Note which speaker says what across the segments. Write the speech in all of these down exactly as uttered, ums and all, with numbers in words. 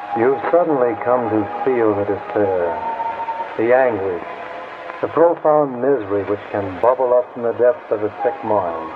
Speaker 1: You've suddenly come to feel the despair, the anguish, the profound misery which can bubble up from the depths of a sick mind.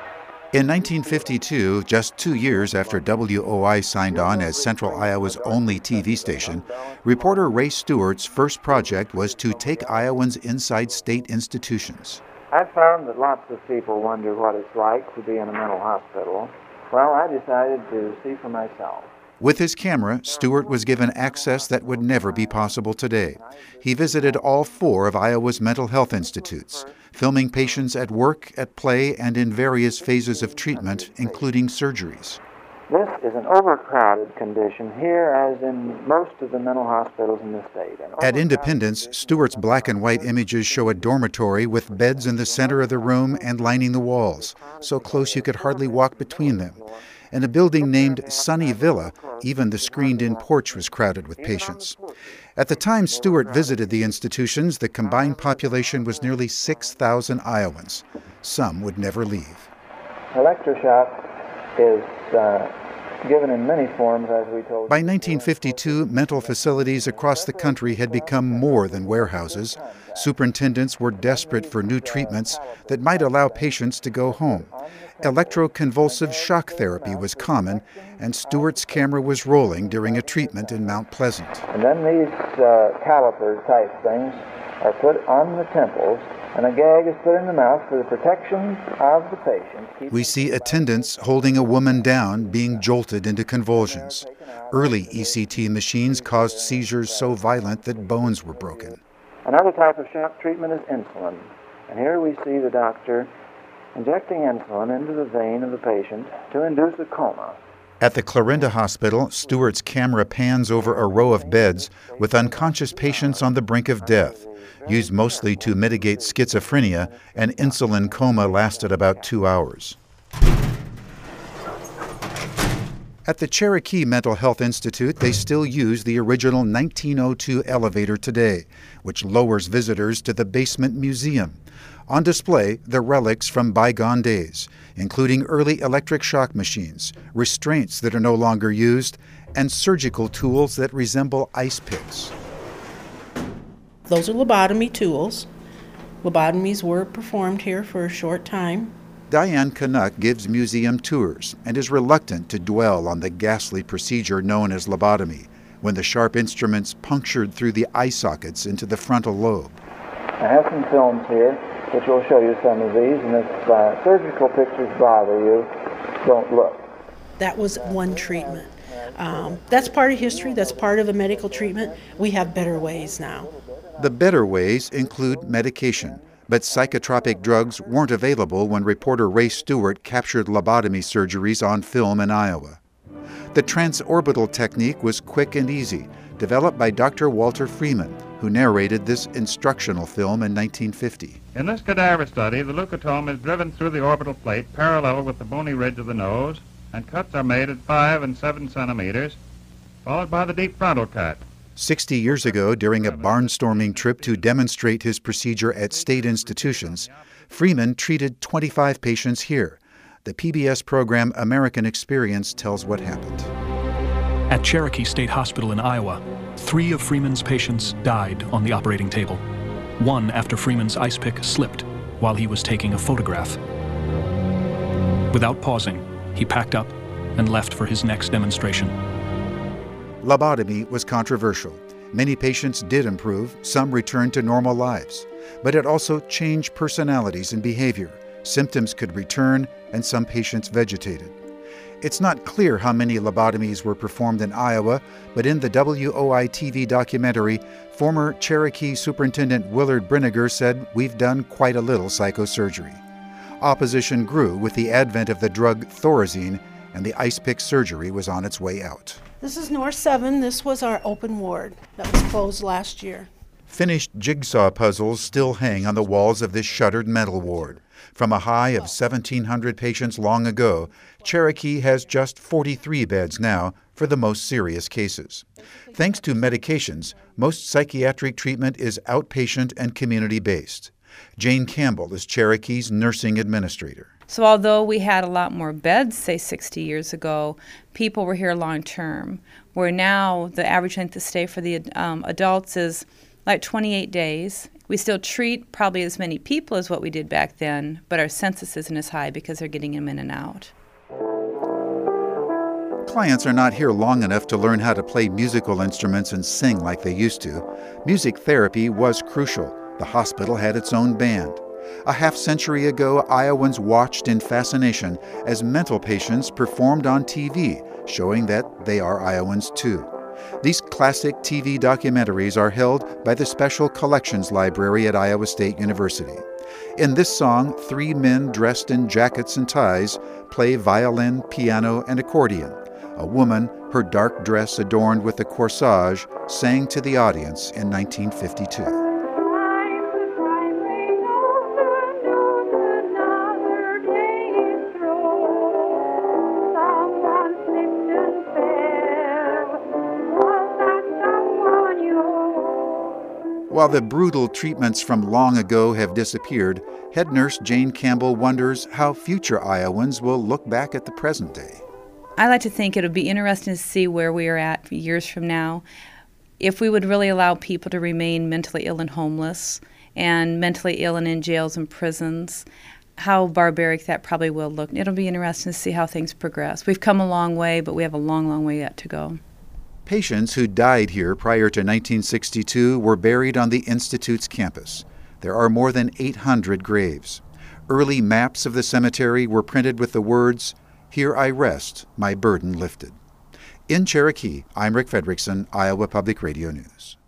Speaker 2: In nineteen fifty-two, just two years after W O I signed on as Central Iowa's only T V station, reporter Ray Stewart's first project was to take Iowans inside state institutions.
Speaker 3: I've found that lots of people wonder what it's like to be in a mental hospital. Well, I decided to see for myself.
Speaker 2: With his camera, Stewart was given access that would never be possible today. He visited all four of Iowa's mental health institutes, filming patients at work, at play, and in various phases of treatment, including surgeries.
Speaker 3: This is an overcrowded condition here, as in most of the mental hospitals in the state.
Speaker 2: At Independence, Stewart's black and white images show a dormitory with beds in the center of the room and lining the walls, so close you could hardly walk between them. In a building named Sunny Villa, even the screened-in porch was crowded with patients. At the time Stewart visited the institutions, the combined population was nearly six thousand Iowans. Some would never leave.
Speaker 3: Electroshock is uh, given in many forms, as we told you.
Speaker 2: By nineteen fifty-two, mental facilities across the country had become more than warehouses. Superintendents were desperate for new treatments that might allow patients to go home. Electroconvulsive shock therapy was common, and Stewart's camera was rolling during a treatment in Mount Pleasant.
Speaker 3: And then these uh, caliper type things are put on the temples, and a gag is put in the mouth for the protection of the patient.
Speaker 2: We see attendants holding a woman down, being jolted into convulsions. Early E C T machines caused seizures so violent that bones were broken.
Speaker 3: Another type of shock treatment is insulin. And here we see the doctor injecting insulin into the vein of the patient to induce a coma.
Speaker 2: At the Clarinda Hospital, Stewart's camera pans over a row of beds with unconscious patients on the brink of death. Used mostly to mitigate schizophrenia, an insulin coma lasted about two hours. At the Cherokee Mental Health Institute, they still use the original nineteen oh two elevator today, which lowers visitors to the basement museum. On display, the relics from bygone days, including early electric shock machines, restraints that are no longer used, and surgical tools that resemble ice picks.
Speaker 4: Those are lobotomy tools. Lobotomies were performed here for a short time.
Speaker 2: Diane Canuck gives museum tours and is reluctant to dwell on the ghastly procedure known as lobotomy, when the sharp instruments punctured through the eye sockets into the frontal lobe.
Speaker 3: I have some films here which will show you some of these, and if uh, surgical pictures bother you, don't look.
Speaker 4: That was one treatment. Um, that's part of history. That's part of a medical treatment. We have better ways now.
Speaker 2: The better ways include medication, but psychotropic drugs weren't available when reporter Ray Stewart captured lobotomy surgeries on film in Iowa. The transorbital technique was quick and easy, developed by Doctor Walter Freeman, who narrated this instructional film in nineteen fifty.
Speaker 5: In this cadaver study, the leucotome is driven through the orbital plate parallel with the bony ridge of the nose, and cuts are made at five and seven centimeters, followed by the deep frontal cut.
Speaker 2: Sixty years ago, during a barnstorming trip to demonstrate his procedure at state institutions, Freeman treated twenty-five patients here. The P B S program American Experience tells what happened.
Speaker 6: At Cherokee State Hospital in Iowa, three of Freeman's patients died on the operating table. One after Freeman's ice pick slipped while he was taking a photograph. Without pausing, he packed up and left for his next demonstration.
Speaker 2: Lobotomy was controversial. Many patients did improve, some returned to normal lives. But it also changed personalities and behavior. Symptoms could return, and some patients vegetated. It's not clear how many lobotomies were performed in Iowa, but in the W O I T V documentary, former Cherokee Superintendent Willard Brinegar said, "We've done quite a little psychosurgery." Opposition grew with the advent of the drug Thorazine, and the ice pick surgery was on its way out.
Speaker 4: This is North seven. This was our open ward that was closed last year.
Speaker 2: Finished jigsaw puzzles still hang on the walls of this shuttered mental ward. From a high of seventeen hundred patients long ago, Cherokee has just forty-three beds now for the most serious cases. Thanks to medications, most psychiatric treatment is outpatient and community-based. Jane Campbell is Cherokee's nursing administrator.
Speaker 7: So although we had a lot more beds, say sixty years ago, people were here long term, where now the average length of stay for the um, adults is like twenty-eight days. We still treat probably as many people as what we did back then, but our census isn't as high because they're getting them in and out.
Speaker 2: Clients are not here long enough to learn how to play musical instruments and sing like they used to. Music therapy was crucial. The hospital had its own band. A half century ago, Iowans watched in fascination as mental patients performed on T V, showing that they are Iowans too. These classic T V documentaries are held by the Special Collections Library at Iowa State University. In this song, three men dressed in jackets and ties play violin, piano, and accordion. A woman, her dark dress adorned with a corsage, sang to the audience in nineteen fifty-two. While the brutal treatments from long ago have disappeared, head nurse Jane Campbell wonders how future Iowans will look back at the present day.
Speaker 7: I like to think it would be interesting to see where we are at years from now. If we would really allow people to remain mentally ill and homeless, and mentally ill and in jails and prisons, how barbaric that probably will look. It'll be interesting to see how things progress. We've come a long way, but we have a long, long way yet to go.
Speaker 2: Patients who died here prior to nineteen sixty-two were buried on the Institute's campus. There are more than eight hundred graves. Early maps of the cemetery were printed with the words, "Here I rest, my burden lifted." In Cherokee, I'm Rick Fredrickson, Iowa Public Radio News.